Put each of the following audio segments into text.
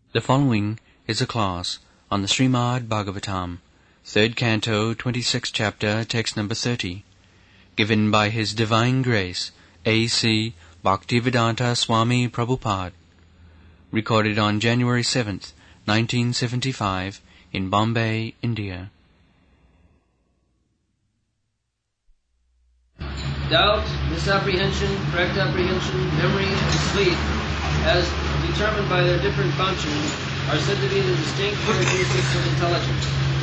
The following is a class on the Srimad Bhagavatam, 3rd Canto, 26th Chapter, text number 30, given by His Divine Grace, A.C. Bhaktivedanta Swami Prabhupada, recorded on January 7th, 1975, in Bombay, India. Doubt, misapprehension, correct apprehension, memory, and sleep, as determined by their different functions, are said to be the distinct characteristics of intelligence.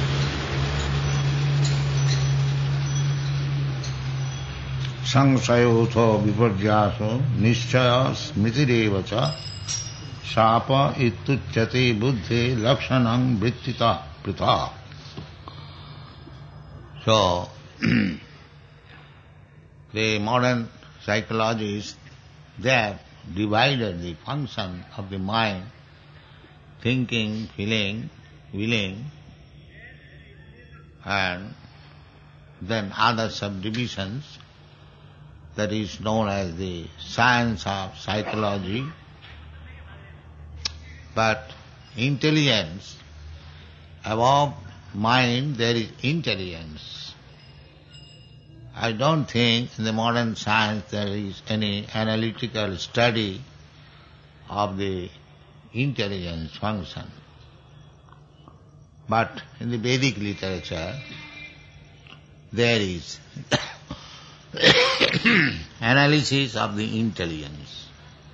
Sangsayotho viparjaso nischaya smitirevacha sapa ituchyate buddhe lakshanam vrittita pritha. So, the modern psychologists, they have divided the function of the mind, thinking, feeling, willing, and then other subdivisions, that is known as the science of psychology. But intelligence, above mind there is intelligence. I don't think in the modern science there is any analytical study of the intelligence function. But in the Vedic literature, there is analysis of the intelligence.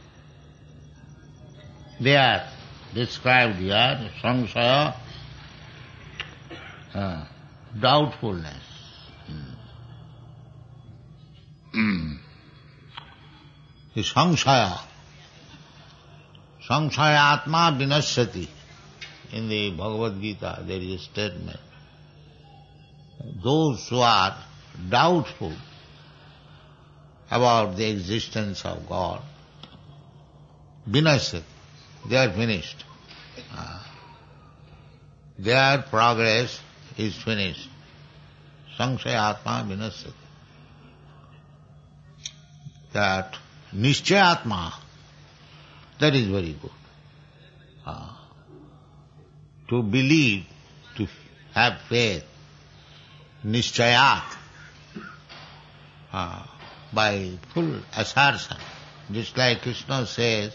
They are described here, sangsaya, doubtfulness. The sangsaya atma vinashyati. In the Bhagavad Gita there is a statement. Those who are doubtful about the existence of God, vinashyati, they are finished. Their progress is finished. Sangsaya atma vinashyati. That nischayatma, that is very good. To believe, to have faith, nischayat, by full assertion. Just like Krishna says,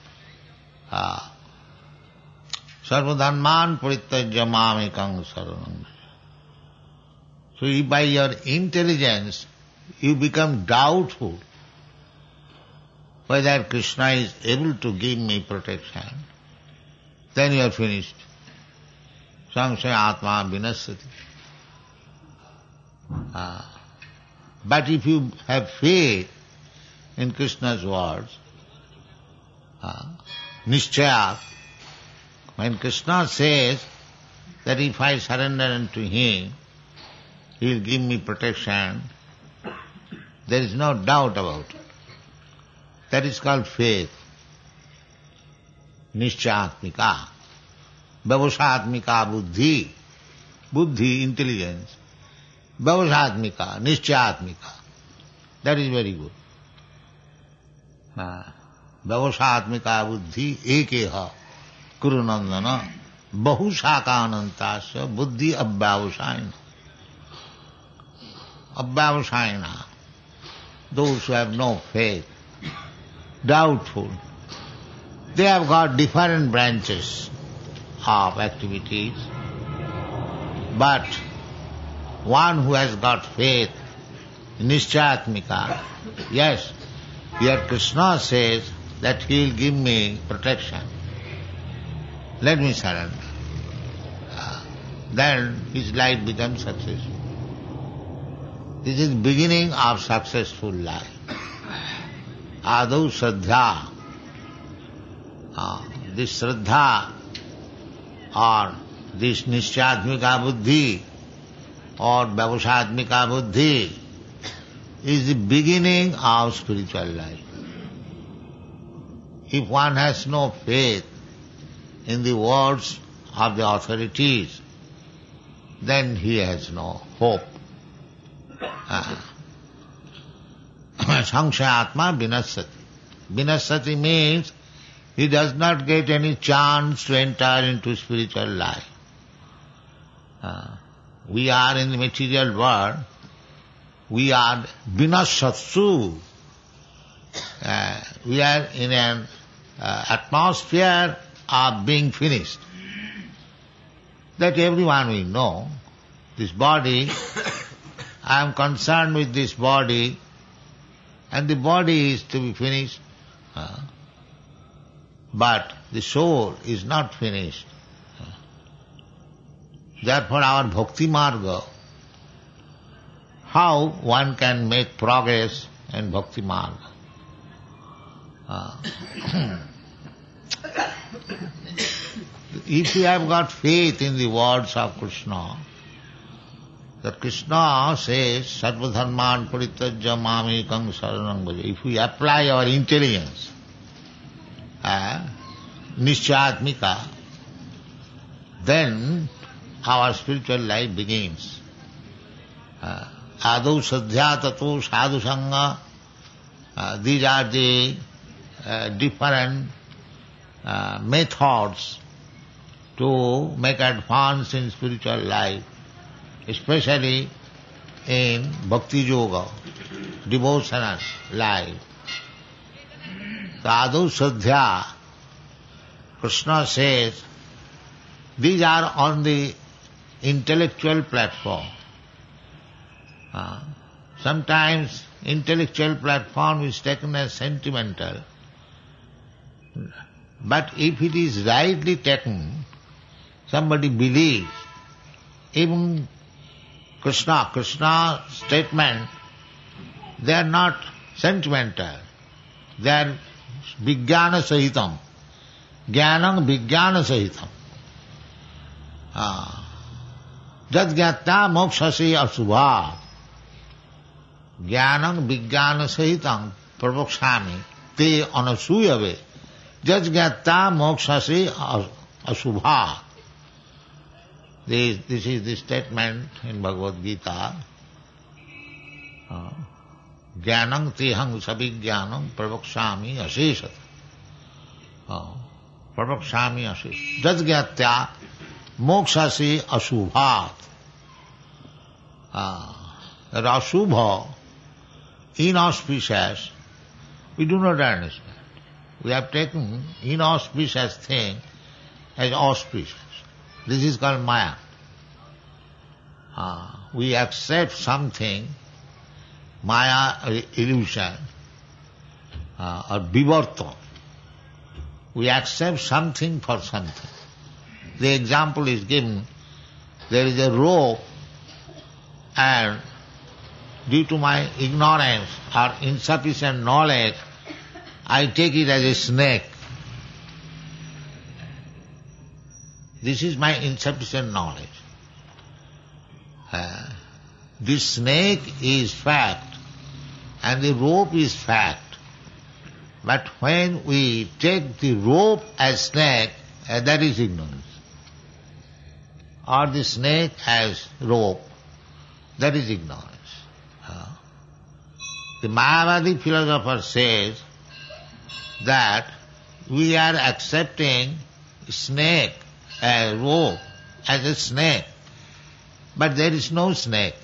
sarvadharman parityajya mamekam saranam. So if by your intelligence you become doubtful whether Krishna is able to give me protection, then you are finished. Sangsaya atma vinashyati. But if you have faith in Krishna's words, nischayat, when Krishna says that if I surrender unto Him, He will give me protection, there is no doubt about it. That is called faith. Nischayatmika. Vyavasatmika buddhi. Buddhi, intelligence. Vyavasatmika, nischayatmika. That is very good. Vyavasatmika buddhi ekeha kurunandana bahusakanantasya buddhi abhyavasayana. Abhyavasayana. Those who have no faith, doubtful, they have got different branches of activities, but one who has got faith, nischayatmika, yes, here Krishna says that He will give me protection. Let me surrender. Then his life becomes successful. This is the beginning of successful life. Adau Shraddha. This Shraddha or this Nischayatmika Buddhi or Vyavasatmika Buddhi is the beginning of spiritual life. If one has no faith in the words of the authorities, then he has no hope. Sangsaya atma vinashyati. Vinashyati means he does not get any chance to enter into spiritual life. We are in the material world, we are vinasatsu. We are in an atmosphere of being finished. That everyone will know. This body, I am concerned with this body, and the body is to be finished. But the soul is not finished. Therefore our bhakti marga, how one can make progress in bhakti marga. If you have got faith in the words of Krishna, that Krishna says, Sarva dharman parityajya mamekam saranam bhaja. If we apply our intelligence, nischatmika, then our spiritual life begins. Adau sadhya tato sadhu sangha. These are the different methods to make advance in spiritual life, especially in bhakti yoga, devotional life. Sadhu sadhya, Krishna says, these are on the intellectual platform. Sometimes intellectual platform is taken as sentimental. But if it is rightly taken, somebody believes. Even Krishna statement, they are not sentimental. They are vijnana sahitam. Jnanam vijnana sahitam. Jat jnata mokshasi asubha. Jnanam vijnana sahitam pravokshami te anasuyave. Jat jnata mokshasi asubha. This is the statement in Bhagavad Gita. Jnanam tehang sabhijnanam pravokshami aseshat. Pravokshami aseshat. Jat jnata mokshasi asubhat. That asubha, inauspicious, we do not understand. We have taken inauspicious thing as auspicious. This is called maya. We accept something, maya illusion, or vivarta. We accept something for something. The example is given, there is a rope, and due to my ignorance or insufficient knowledge, I take it as a snake. This is my insufficient knowledge. This snake is fact, and the rope is fact. But when we take the rope as snake, that is ignorance. Or the snake as rope, that is ignorance. The Mayavadi philosopher says that we are accepting snake as rope, as a snake, but there is no snake.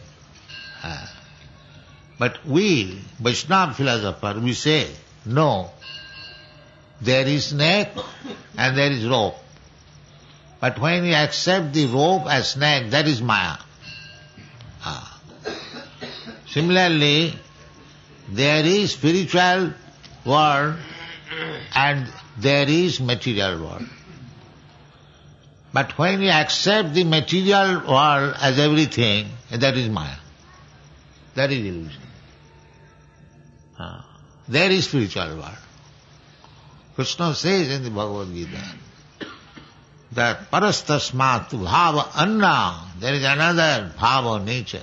But we, Vaishnava philosopher, we say, no, there is snake and there is rope. But when we accept the rope as snake, that is Maya. Similarly, there is spiritual world and there is material world. But when we accept the material world as everything, that is Maya. That is illusion. There is spiritual world. Krishna says in the Bhagavad Gita that parastasmat bhava anna, there is another bhava nature.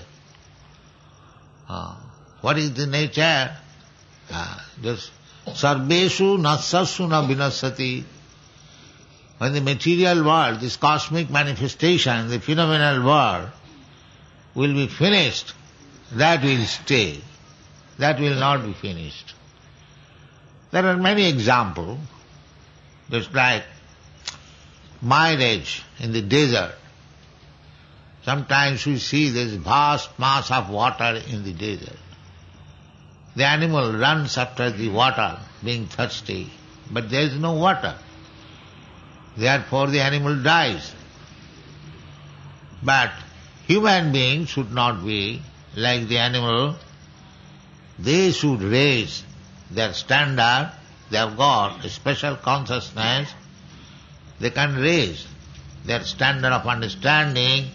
What is the nature? Just sarveshu nasasu na vinasati. When the material world, this cosmic manifestation, the phenomenal world will be finished, that will stay. That will not be finished. There are many examples. Just like mileage in the desert. Sometimes we see this vast mass of water in the desert. The animal runs after the water, being thirsty, but there is no water. Therefore the animal dies. But human beings should not be like the animal. They should raise their standard. They have got a special consciousness. They can raise their standard of understanding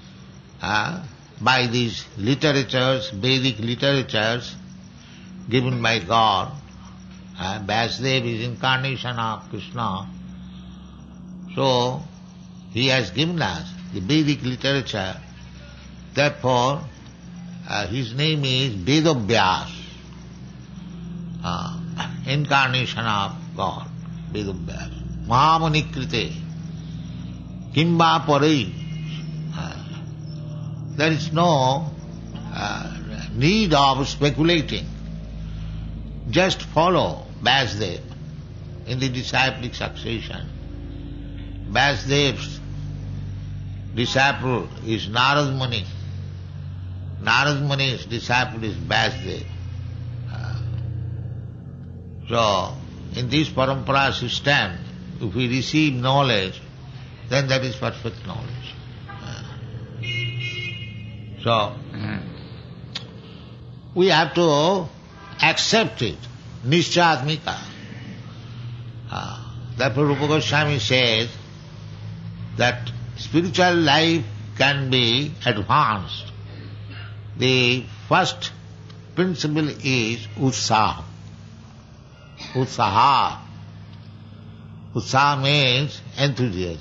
by these literatures, Vedic literatures given by God. Vasudev is incarnation of Krishna. So, he has given us the Vedic literature. Therefore, his name is Vedavyas, incarnation of God, Vedavyas. Mahamuni krite, kimba parai. There is no need of speculating. Just follow Vasudev in the disciplic succession. Vasudev's disciple is Narad Muni. Narad Muni's disciple is Vasudev. So, in this parampara system, if we receive knowledge, then that is perfect knowledge. So, we have to accept it, Nishchadmika. Therefore Rupa Goswami says that spiritual life can be advanced. The first principle is utsaha. Utsaha. Utsaha means enthusiasm.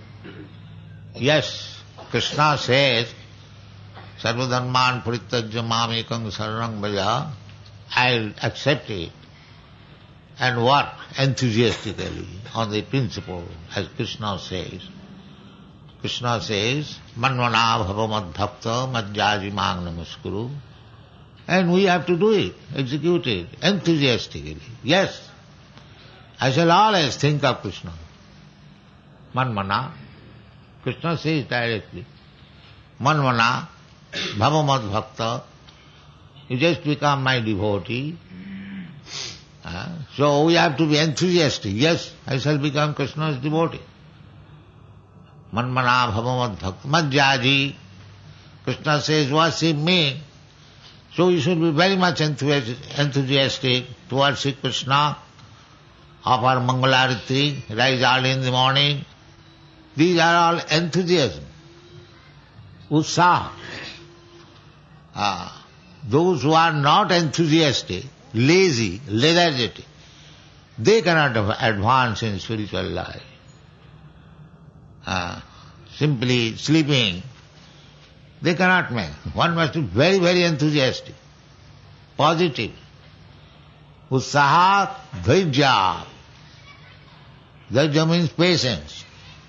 Yes, Krishna says, Sarvadharman parityajya mamekam saranam vraja. I'll accept it and work enthusiastically on the principle, as Krishna says. Krishna says, Manvana bhava madbhakta madhyaji mang namaskuru. And we have to do it, execute it, enthusiastically. Yes, I shall always think of Krishna. Manvana. Krishna says directly, Manvana bhava madbhakta. You just become my devotee. So we have to be enthusiastic. Yes, I shall become Krishna's devotee. Manmana bhava madbhakta madhyaji. Krishna says, worship me. So you should be very much enthusiastic to worship Krishna, offer Mangalarati, rise early in the morning. These are all enthusiasm, utsaha. Those who are not enthusiastic, lazy, lethargic, they cannot advance in spiritual life. Simply sleeping, they cannot make. One must be very, very enthusiastic, positive. Utsaha dhairya. Dhairya means patience.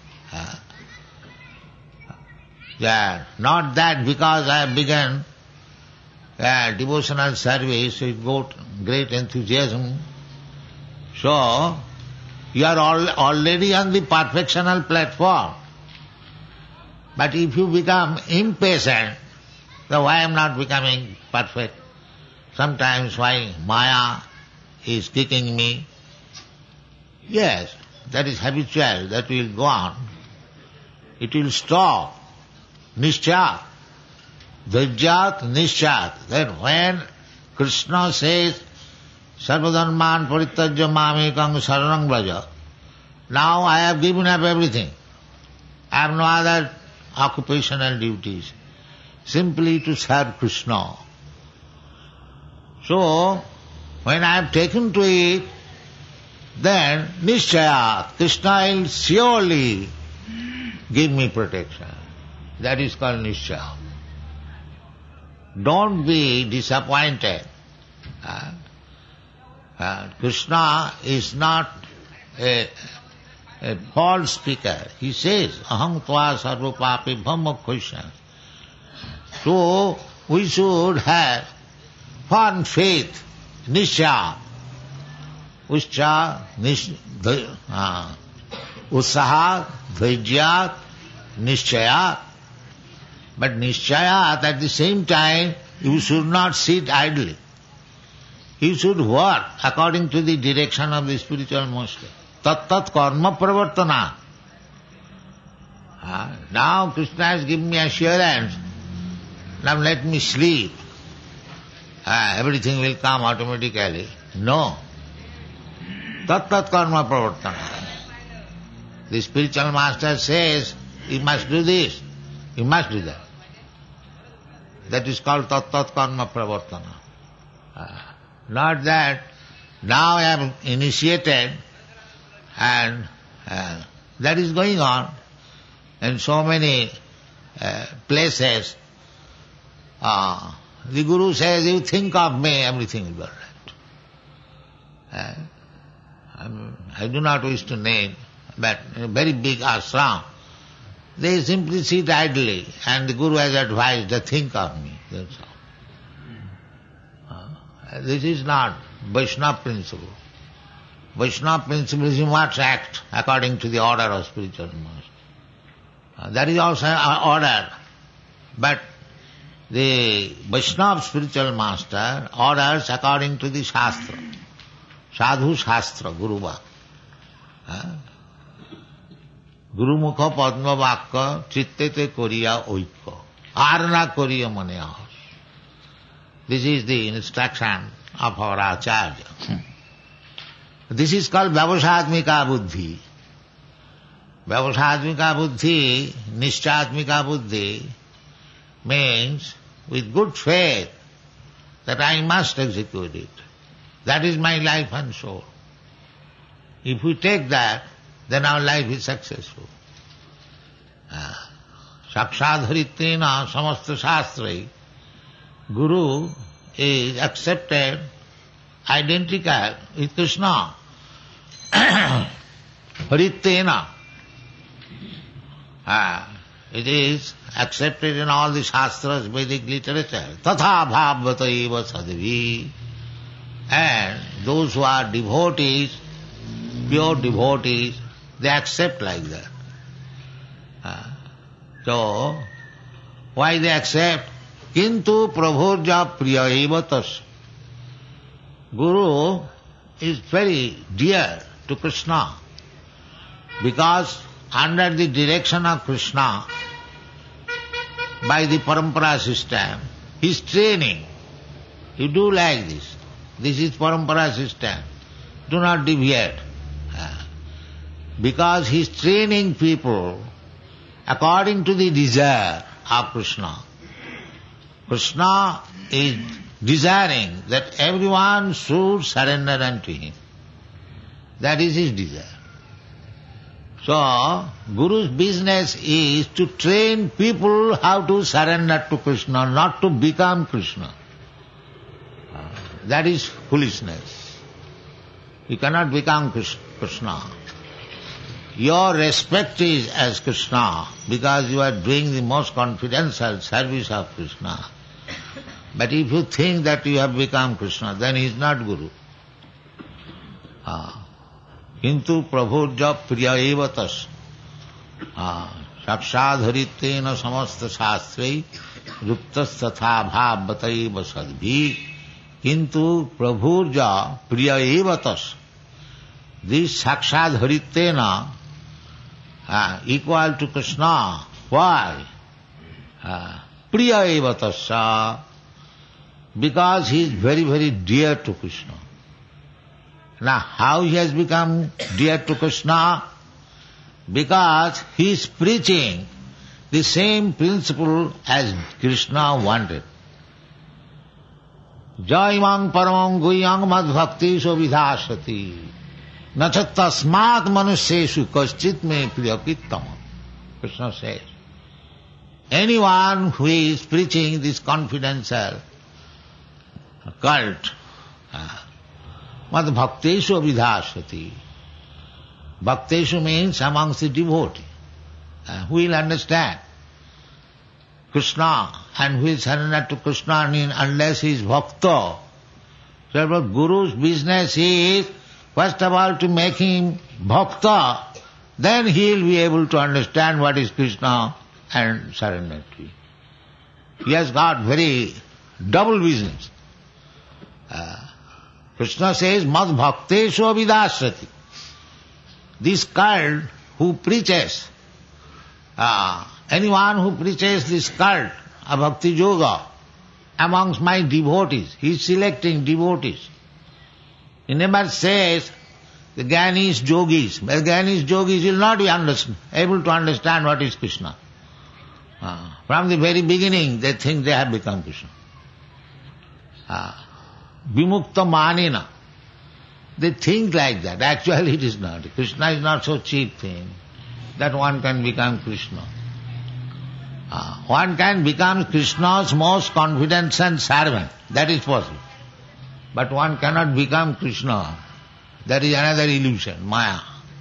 Not that because I have begun devotional service with great enthusiasm. So, you are already on the perfectional platform. But if you become impatient, then why I am not becoming perfect? Sometimes why Maya is kicking me? Yes, that is habitual, that will go on. It will stop. Nischat. Dhairjat nischat. Then when Krishna says, Sarvadharman parityajya mamekam saranam vraja, now I have given up everything. I have no other occupational duties. Simply to serve Krishna. So, when I have taken to it, then Nishchaya, Krishna will surely give me protection. That is called Nishchaya. Don't be disappointed. Krishna is not a false speaker. He says, Aham tva sarva papi bhammokhoisha. So, we should have firm faith, Nishya. Uscha, Utsaha, Dhaijyat, Nishchayat. But Nishchayat, at the same time, you should not sit idly. You should work according to the direction of the spiritual master. Tat karma pravartana. Now Krishna has given me assurance. Now let me sleep. Everything will come automatically. No. Tat karma pravartana. The spiritual master says, you must do this, you must do that. That is called tat karma pravartana. Not that now I am initiated and that is going on in so many places. The Guru says, you think of me, everything will be all right. I do not wish to name, but in a very big ashram, they simply sit idly and the Guru has advised to think of me. That's all. This is not Vaishnava principle. Vaishnava principle is you must act according to the order of spiritual master. That is also an order. But the Vaishnava spiritual master orders according to the Shastra. Sadhu Shastra, Guruva. Guru Mukha Padma Vakka Chittete Koriya Oikka. Arna Koriya Mane Ahas. This is the instruction of our Acharya. This is called Vyavasatmika Buddhi. Vyavasatmika Buddhi, Nishchatmika Buddhi means with good faith that I must execute it. That is my life and soul. If we take that, then our life is successful. Sakshadharitrena samasta shastrai. Guru is accepted, identical with Krishna. Haritrena. It is accepted in all the Shastras, Vedic literature. Tatha bhavvata eva sadvi. And those who are devotees, pure devotees, they accept like that. So, why they accept? Kintu prabhurja priya eva tas. Guru is very dear to Krishna because under the direction of Krishna, by the parampara system, he is training. You do like this. This is parampara system. Do not deviate. Because he is training people according to the desire of Krishna. Krishna is desiring that everyone should surrender unto him. That is his desire. So, Guru's business is to train people how to surrender to Krishna, not to become Krishna. That is foolishness. You cannot become Krishna. Your respect is as Krishna because you are doing the most confidential service of Krishna. But if you think that you have become Krishna, then he is not Guru. Kintu prabhurja priya eva tas. Sakshadharitrena samasta shastrei ruptas tatha bhavvataiva sadbhi. Kintu prabhurja priya eva tas. This sakshadharitrena equal to Krishna. Why? Priya eva tasya. Because he is very, very dear to Krishna. Now, how he has become dear to Krishna? Because he is preaching the same principle as Krishna wanted. Jaimang paramang guyang madbhaktisho vidhasati nacha tasmat manusyeshu kaschit me priyakittam. Krishna says, anyone who is preaching this confidential cult, madbhakteshu vidhasati. Bhakteshu means amongst the devotee. Who will understand Krishna and who will surrender to Krishna unless he is bhakta. So Guru's business is First of all, to make him bhakta, then he will be able to understand what is Krishna and surrender to him. He has got very double business. Krishna says, Mad bhakteshu avidasrati. This cult who preaches, anyone who preaches this cult of bhakti yoga amongst my devotees, he is selecting devotees. He never says the Gyanis, yogis. The Gyanis, yogis will not be able to understand what is Krishna. From the very beginning they think they have become Krishna. Vimukta manina. They think like that. Actually it is not. Krishna is not so cheap thing that one can become Krishna. One can become Krishna's most confident and servant. That is possible. But one cannot become Krishna. That is another illusion, Maya.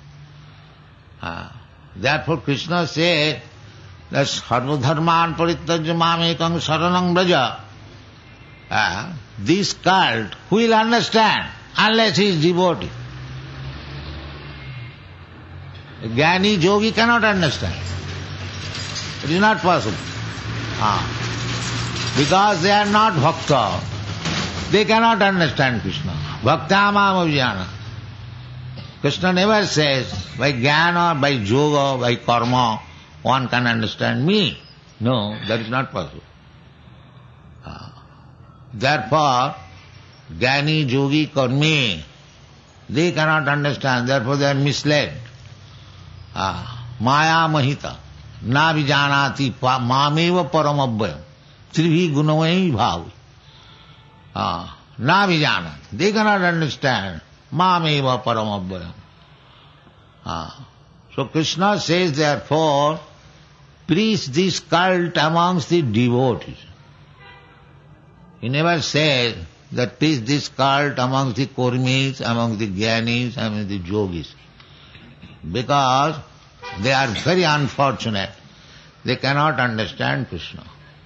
Therefore Krishna said that sarvadharman parityajya mamekam saranam braja. This cult, who will understand unless he is devotee? A Jnani yogi cannot understand. It is not possible. Because they are not bhakta. They cannot understand Krishna. Bhaktamam avijnana. Krishna never says, by jnana, by yoga, by karma, one can understand me. No, that is not possible. Therefore, jnani, yogi, karmi, they cannot understand, therefore they are misled. Maya mahita, na vijanati mameva paramabhyam, tribhi gunavai bhavi. Na vijanati, they cannot understand. Mameva paramabhyam. So Krishna says, therefore, preach this cult amongst the devotees. He never says that preach this cult amongst the kurmis, amongst the jnanis, amongst the yogis. Because they are very unfortunate. They cannot understand Krishna.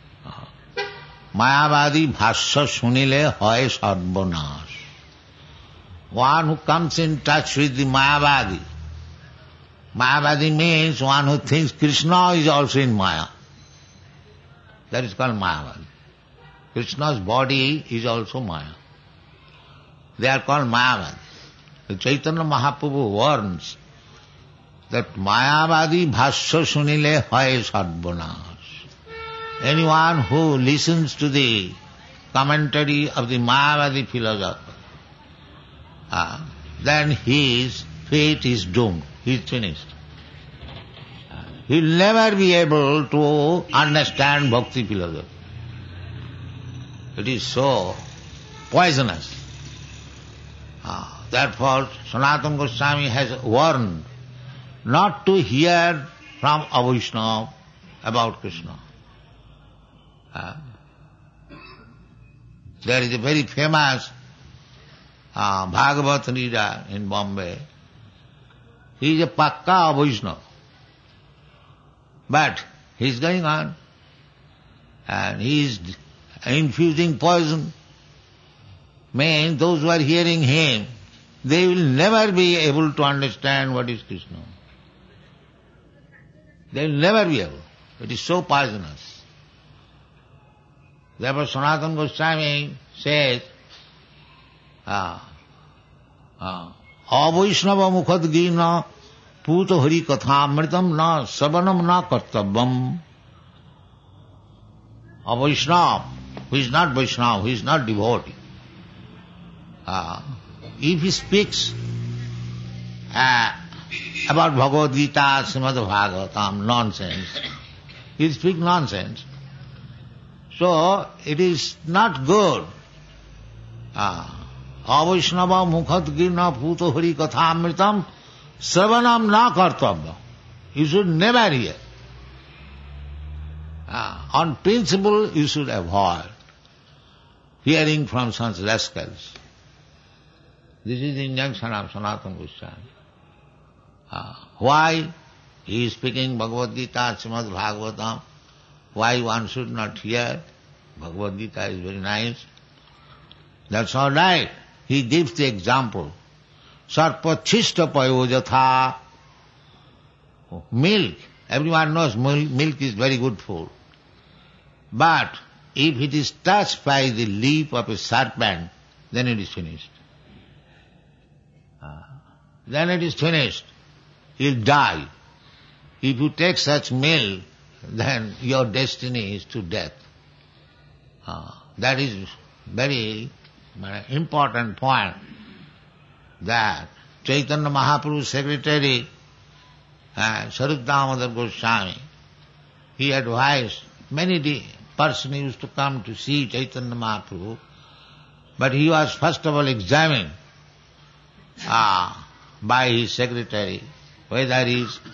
Mayavadi bhashya sunile hoy sarvanash. One who comes in touch with the Mayavadi. Mayavadi means one who thinks Krishna is also in Maya. That is called Mayavadi. Krishna's body is also Maya. They are called Mayavadi. The Chaitanya Mahaprabhu warns that Mayavadi bhashya sunile hoy sarvanash. Anyone who listens to the commentary of the Mayavadi philosopher, then his fate is doomed. He is finished. He will never be able to understand bhakti philosophy. It is so poisonous. Therefore, Sanatana Goswami has warned not to hear from a Vaishnava about Krishna. There is a very famous Bhagavat reader in Bombay. He is a pakka Vaishnava. But he is going on and he is infusing poison. Means those who are hearing him, they will never be able to understand what is Krishna. They will never be able. It is so poisonous. Therefore Sanatana Goswami says, Avaishnava mukhad gina puto hari kathamritam na savanam na kartavam. A Vaishnava, who is not Vaishnava, who is not devotee, if he speaks about Bhagavad Gita, Srimad Bhagavatam, nonsense, he speaks nonsense. So it is not good. Avaishnava mukhad gina puto hari kathamritam savanam na kartavya. You should never hear. On principle, you should avoid hearing from such rascals. This is the injunction of Sanatana Goswami. Why he is speaking Bhagavad Gita, Srimad Bhagavatam? Why one should not hear? Bhagavad Gita is very nice. That's all right. He gives the example. sarpachishta payojatha. Milk. Everyone knows milk is very good food. But if it is touched by the leaf of a serpent, then it is finished. Then it is finished. You'll die. If you take such milk, then your destiny is to death. That is very important point, that Chaitanya Mahaprabhu's secretary, Sarup Damodar Goswami, he advised many persons used to come to see Chaitanya Mahaprabhu, but he was first of all examined by his secretary whether he is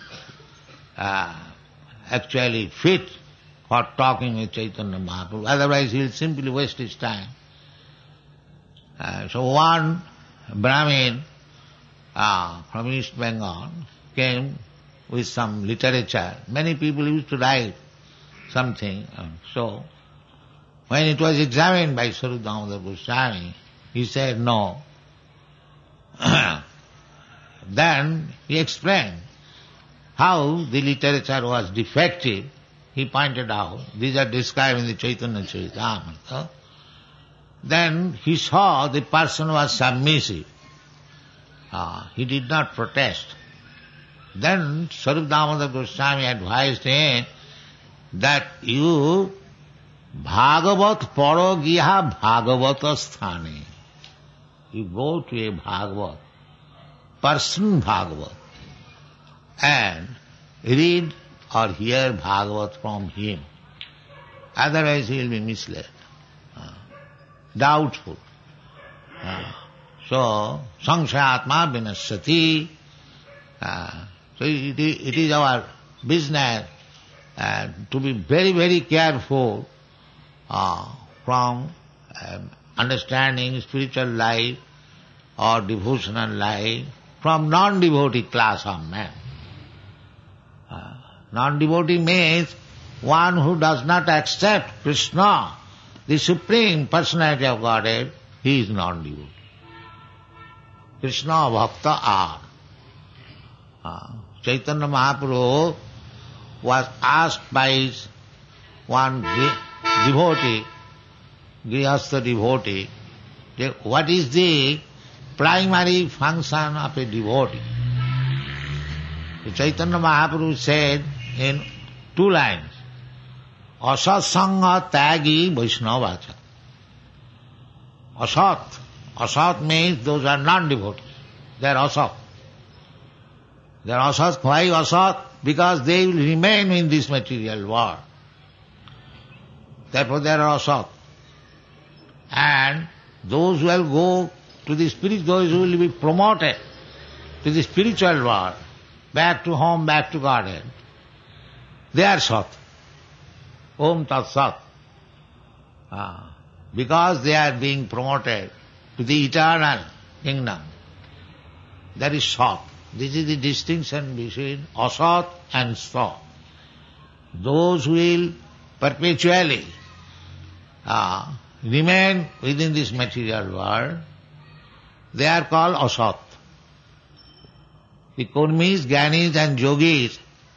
actually fit for talking with Chaitanya Mahaprabhu, otherwise he will simply waste his time. So one Brahmin from East Bengal came with some literature. Many people used to write something. So when it was examined by Sarup Damodar Goswami, he said no. Then he explained how the literature was defective. He pointed out, these are described in the Chaitanya Charitamrita. Then he saw the person was submissive. He did not protest. Then Sarup Damodar Goswami advised him that you Bhagavat paro giha Bhagavata sthane. You go to a Bhagavat, person Bhagavat, and read or hear Bhagavat from him. Otherwise he will be misled, doubtful. So, sangsayatma vinasyati. So it is our business to be very, very careful from understanding spiritual life or devotional life from non-devotee class of men. Non-devotee means one who does not accept Krishna, the Supreme Personality of Godhead. He is non-devotee. Krishna Bhakta are. Chaitanya Mahaprabhu was asked by one devotee, Grihastha devotee, what is the primary function of a devotee? Chaitanya Mahaprabhu said in 2 lines, Asat Sangha Tyagi Vaishnavacha. Asat. Asat means those are non-devotees. They are asat. They are asat. Why asat? Because they will remain in this material world. Therefore they are asat. And those who will go to the spirit, those who will be promoted to the spiritual world, back to home, back to Godhead, they are sat. Om Tat Sat. Because they are being promoted to the eternal kingdom. That is sat. This is the distinction between asat and sat. Those who will perpetually remain within this material world, they are called asat. The kurmis, gyanis and yogis,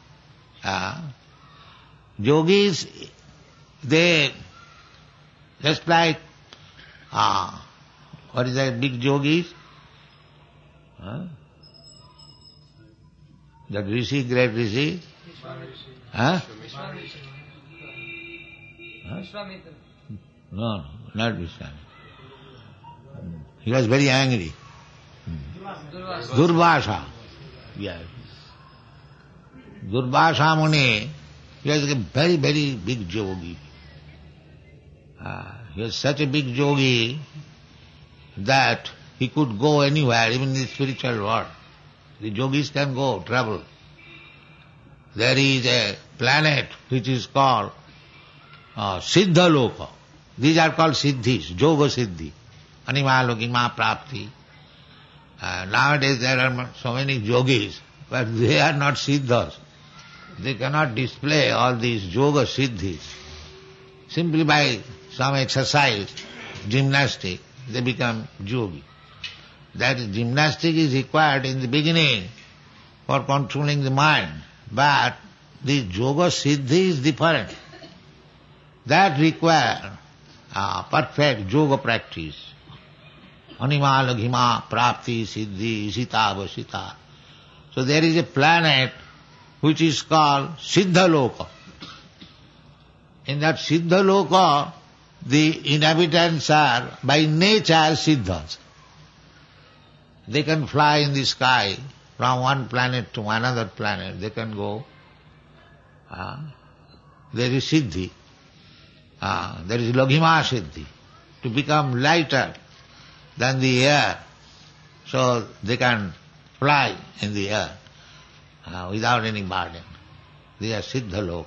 yogis, they just like, what is that big yogis? That Rishi, great Rishi? No, not Vishwamitra. He was very angry. Durvasa. Yes. Durvasa Muni, he was a very, very big yogi. He was such a big yogi that he could go anywhere, even in the spiritual world. The yogis can go, travel. There is a planet which is called Siddha Loka. These are called Siddhis, Yoga Siddhi, Animaloki Ma Prapti. Nowadays there are so many yogis, but they are not Siddhas. They cannot display all these Yoga Siddhis. Simply by some exercise, gymnastic, they become yogi. That gymnastic is required in the beginning for controlling the mind. But the yoga siddhi is different. That requires perfect yoga practice. Anima laghima prapti siddhi sita vasita. So there is a planet which is called Siddha Loka. In that Siddha Loka, the inhabitants are by nature Siddhas. They can fly in the sky from one planet to another planet. They can go. There is Siddhi. There is Laghima Siddhi. To become lighter than the air. So they can fly in the air without any burden. They are Siddha Loka.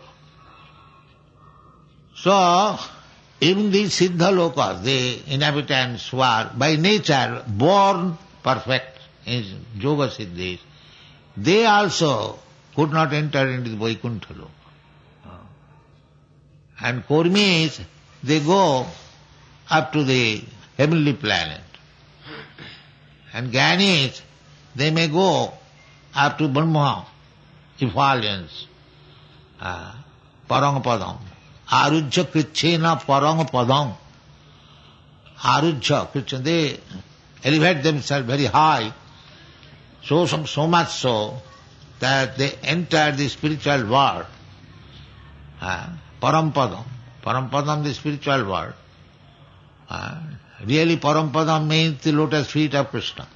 So, in the Siddha Loka, the inhabitants who are by nature born perfect in Yoga Siddhis, they also could not enter into the Vaikuntha Loka. And Kurmis, they go up to the heavenly planet. And Gyanis, they may go up to Brahma, effulgence, Parangapadam. Arujya Krichena Parangapadam. Arujya Krichena, they elevate themselves very high, so much so that they enter the spiritual world. Parampadam. Parampadam, the spiritual world. Really Parampadam means the lotus feet of Krishna.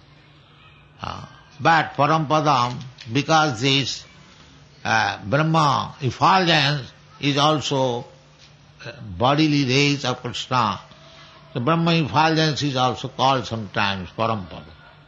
But Parampadam, because this Brahma effulgence is also bodily rays of Krishna, the Brahma effulgence is also called sometimes Parampada.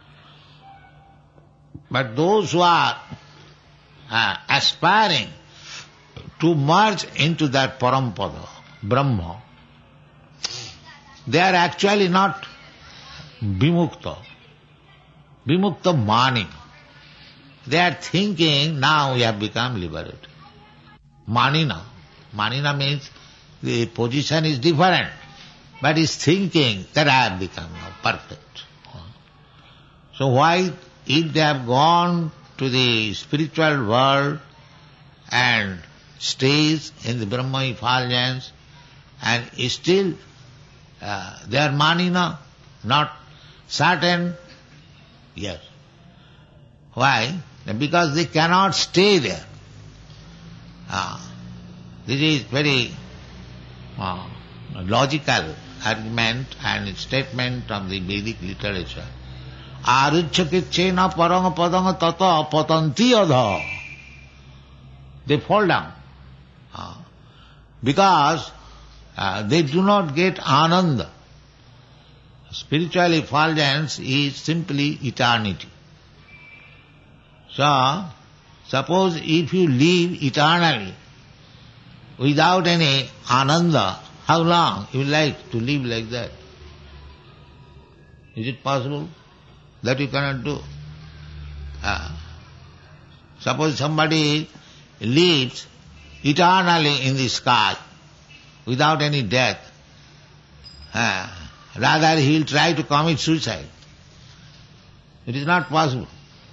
But those who are aspiring to merge into that Parampada, Brahma, they are actually not Vimukta. Vimukta Mani. They are thinking, now we have become liberated. Manina. Manina means the position is different, but is thinking that I have become now perfect. So why, if they have gone to the spiritual world and stays in the Brahma effulgence, and still they are manina, not certain? Yes. Why? Because they cannot stay there. This is very logical argument and statement of the Vedic literature. Aruchyakichena paranga padanga tata patanti adha. They fall down. Because they do not get ananda. Spiritual effulgence is simply eternity. So, suppose if you live eternally without any ananda, how long you like to live like that? Is it possible? That you cannot do. Suppose somebody lives eternally in the sky without any death, rather he will try to commit suicide. It is not possible.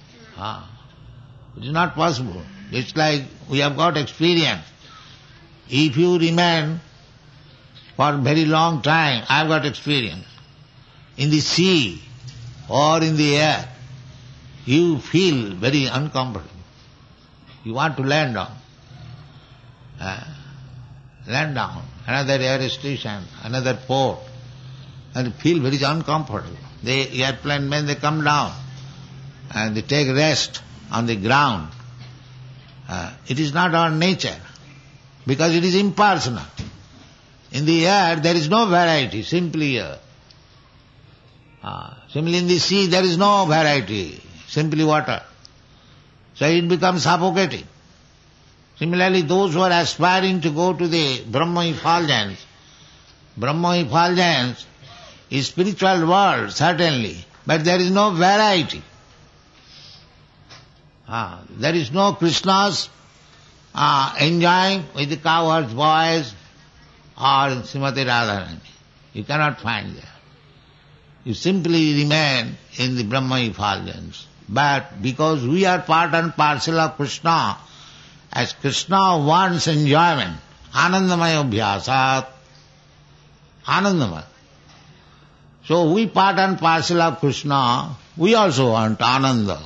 It is not possible. It's like we have got experience. If you remain for a very long time, I have got experience. In the sea or in the air, you feel very uncomfortable. You want to land down. Land down. Another air station, another port. And feel very uncomfortable. The airplane men, they come down and they take rest on the ground. It is not our nature, because it is impersonal. In the air there is no variety, simply air. Similarly in the sea there is no variety, simply water. So it becomes suffocating. Similarly those who are aspiring to go to the Brahma effulgence is spiritual world, certainly, but there is no variety. There is no Krishna's enjoying with the cowherd's boys or Srimati Radharani. You cannot find there. You simply remain in the Brahma effulgence. But because we are part and parcel of Krishna, as Krishna wants enjoyment, Anandamaya Abhyasat, Anandamaya. So we part and parcel of Krishna, we also want Ananda.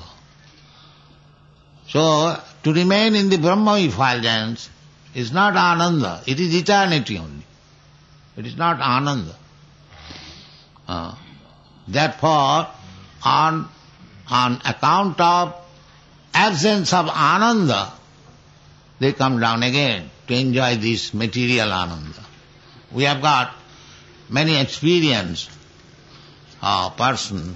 So to remain in the Brahma effulgence is not Ananda, it is eternity only. It is not Ananda. Therefore, on account of absence of Ananda, they come down again to enjoy this material Ananda. We have got many experienced persons.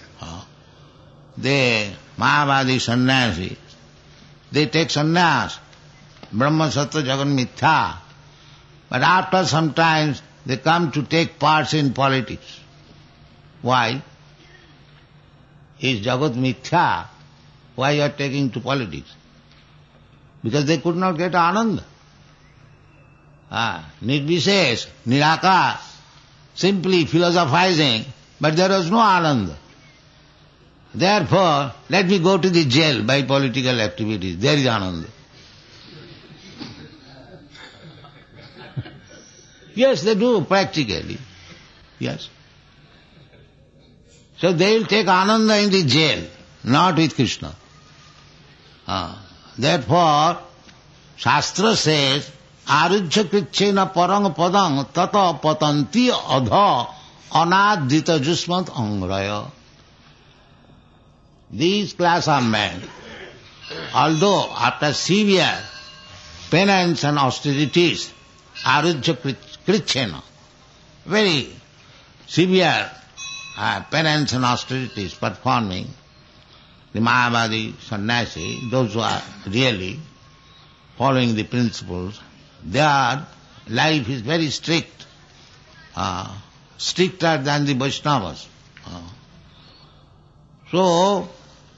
They, Mayavadi sannyasi, they take sannyas, Brahma Sattva Jagan Mithya, but after some time they come to take parts in politics. Why? Is Jagat Mithya? Why you are taking to politics? Because they could not get Ananda. Nirvishesh, Nirakar, simply philosophizing, but there was no Ananda. Therefore, let me go to the jail by political activities. There is Ananda. Yes, they do, practically. Yes. So they will take Ananda in the jail, not with Krishna. Therefore, Shastra says, Arujya krichena parang padang tata patanti adha anadita jusmat angraya. These class of men, although after severe penance and austerities, Arujya krichena, very severe penance and austerities performing, the Mayavadi sannyasi, those who are really following the principles, their life is very strict, stricter than the Vaishnavas. So,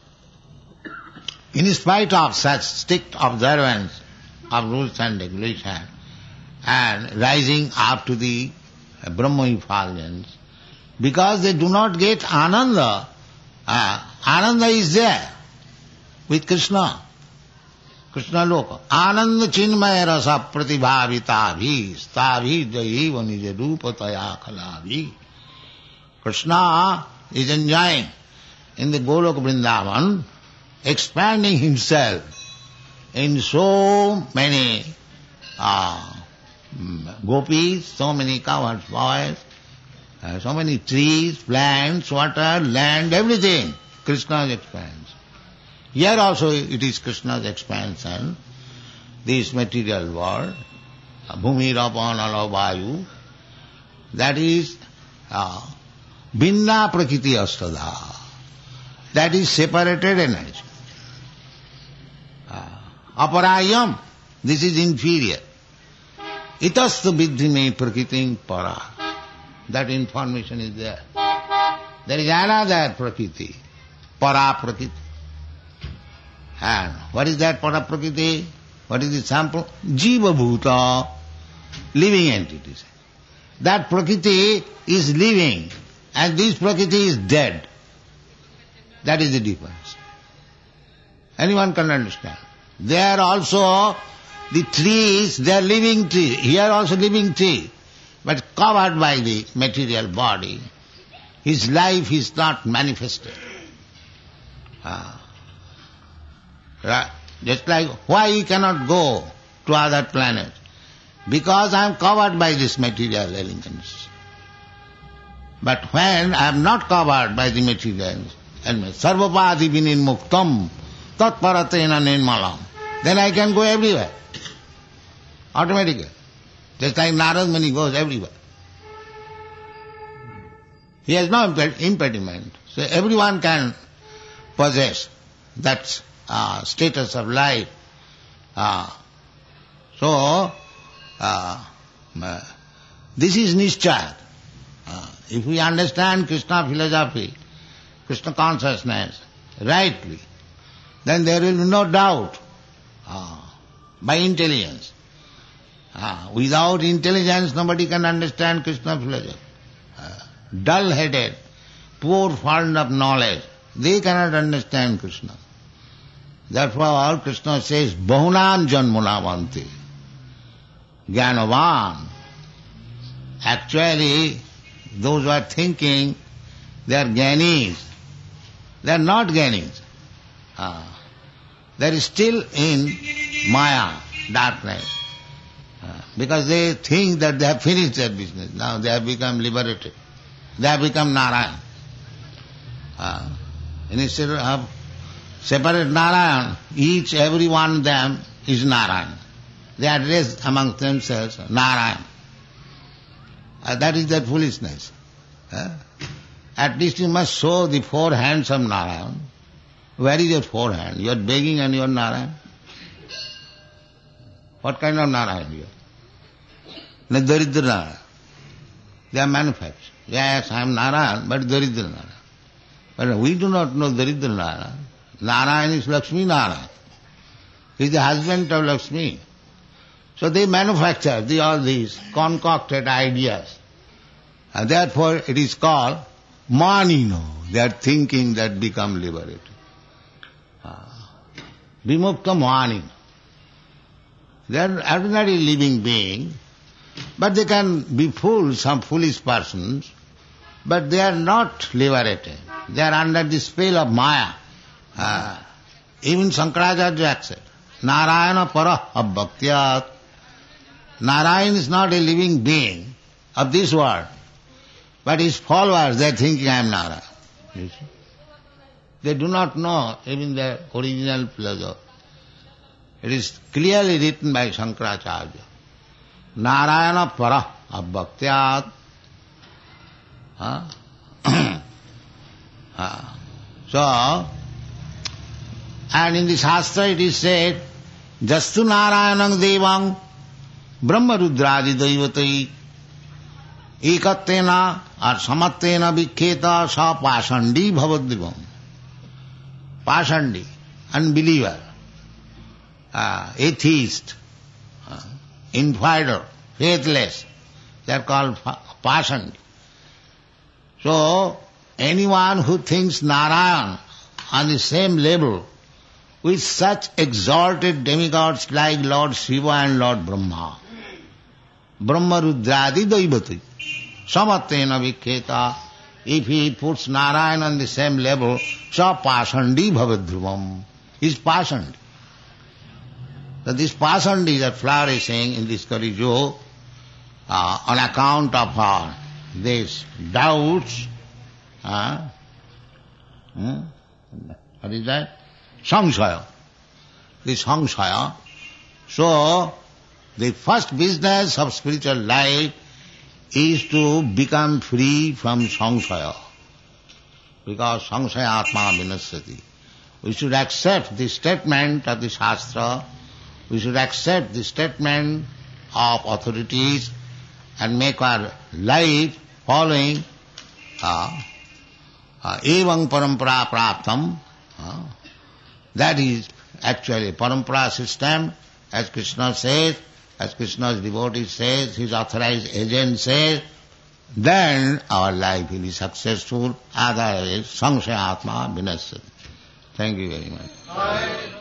in spite of such strict observance of rules and regulations, and rising up to the Brahma effulgence, because they do not get Ananda, Ananda is there with Krishna. Krishna Loka. Ananda chinmaya rasa pratibhavita stabhi jaiva nija rupataya kalavi. Krishna is enjoying in the Golok Vrindavan, expanding himself in so many gopis, so many cowards, boys, so many trees, plants, water, land, everything. Krishna expands. Here also it is Krishna's expansion, this material world, bhumi rapanala vayu, that is binna prakriti astada, that is separated energy. Aparayam, this is inferior. Itastu viddhi me prakritim para. That information is there. There is another prakriti, para prakriti. And what is that para prakriti? What is the sample? Jiva bhuta, living entities. That prakriti is living and this prakriti is dead. That is the difference. Anyone can understand. There also the trees, they are living trees. Here also living tree, but covered by the material body. His life is not manifested. Just like why he cannot go to other planets? Because I am covered by this material elements. But when I am not covered by the material elements, sarvapadi vinin muktam tat paratena nirmalam, then I can go everywhere. Automatically. Just like Narad Muni goes everywhere. He has no impediment. So everyone can possess that status of life. This is Nishchaya. If we understand Krishna philosophy, Krishna consciousness rightly, then there will be no doubt by intelligence. Without intelligence nobody can understand Krishna philosophy. Dull-headed, poor fond of knowledge, they cannot understand Krishna. Therefore Krishna says, Bahunam janmuna vanti. Jnanavan. Actually, those who are thinking they are jnanis, they are not jnanis. They are still in Maya, darkness. Because they think that they have finished their business. Now they have become liberated. They have become Narayan. Instead of separate Narayan, every one of them is Narayan. They address among themselves Narayan. That is their foolishness. At least you must show the four hands of Narayan. Where is your four hand? You are begging and you are Narayan. What kind of Narayan you are? Daridra Narayan. They are manufactured. Yes, I am Narayan, but Daridra Narayan. But we do not know Daridra Narayan. Narayan is Lakshmi Narayan. He is the husband of Lakshmi. So they manufacture all these concocted ideas. And therefore it is called manino. They are thinking that become liberated. Vimukta manino. They are ordinary living beings, but they can be fools, some foolish persons, but they are not liberated. They are under the spell of Maya. Even Shankaracharya accepts. Narayana para abhaktyat. Narayan is not a living being of this world, but his followers, they are thinking I am Narayan. You see? They do not know even their original philosophy. It is clearly written by Shankaracharya. Narayana para abhaktyat. So, and in the Shastra it is said, Jastu Narayanang Devang Brahma Rudradi Daivatai Ekattena or Samattena Vikkheta Sa Pasandi Bhavadrivam. Pasandi, unbeliever, atheist, infighter, faithless, they are called Pasandi. So, anyone who thinks Narayan on the same level with such exalted demigods like Lord Shiva and Lord Brahma, Brahma Rudradi Daivati, Samattena Vikkheta, if he puts Narayan on the same level, Sa Pasandi Bhavadhruvam, is Pasandi. So this Pasandi that flourishing in this Kali Yuga, on account of these doubts, what is that? Samsaya. This samsaya. So, the first business of spiritual life is to become free from samsaya. Because samsaya atma vinasyati. We should accept the statement of the Shastra, we should accept the statement of authorities and make our life following evang parampara praptam. That is actually parampara system, as Krishna says, as Krishna's devotee says, his authorized agent says, then our life will be successful. Otherwise, samsaya atma vinasyati. Thank you very much.